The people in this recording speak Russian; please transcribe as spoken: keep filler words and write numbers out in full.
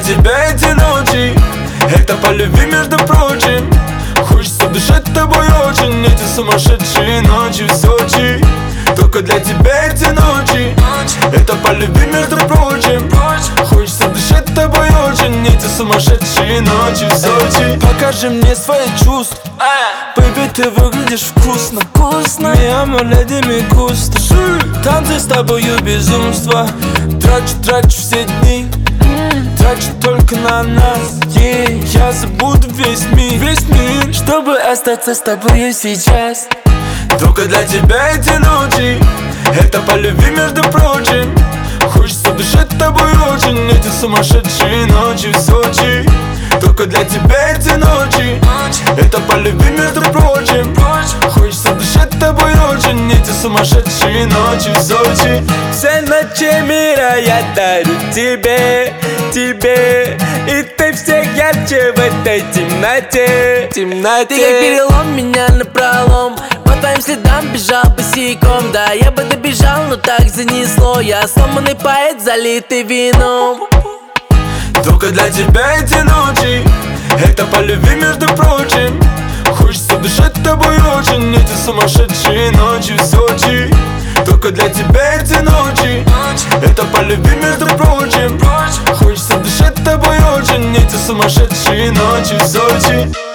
тебя эти ночи, это по любви, между прочим. Хочется дышать тобой очень, эти сумасшедшие ночи в Сочи. Только для тебя эти ночи, это по любви, между прочим. Хочется дышать тобой очень, эти сумасшедшие ночи в Сочи. Покажи мне свои чувства, baby, ты выглядишь вкусно. Вкусно. Mi amo lady, mi gusta. Танцы с тобою безумство. Трачу, трачу все дни, трачу только на нас, yeah. Я забуду весь мир, весь мир, чтобы остаться с тобою сейчас. только для тебя эти ночи, это по любви, между прочим. Хочется дышать тобой очень, эти сумасшедшие ночи в Сочи. Только для тебя эти ночи, это по любви, между прочим. Хочется дышать тобой очень, эти сумасшедшие ночи в Сочи. Все ночи мира я дарю тебе, тебе. И ты все ярче в этой темноте, темноте. Ты как перелом, меня напролом, по твоим следам бежал босиком. Да, я бы добежал, но так занесло. Я сломанный поэт, залитый вином. Только для тебя эти ночи, это по любви, между прочим. Хочется дышать тобой очень, эти сумасшедшие ночи в Сочи. Только для тебя эти ночи, это по любви, между прочим. Хочется дышать тобой очень, эти сумасшедшие ночи в Сочи.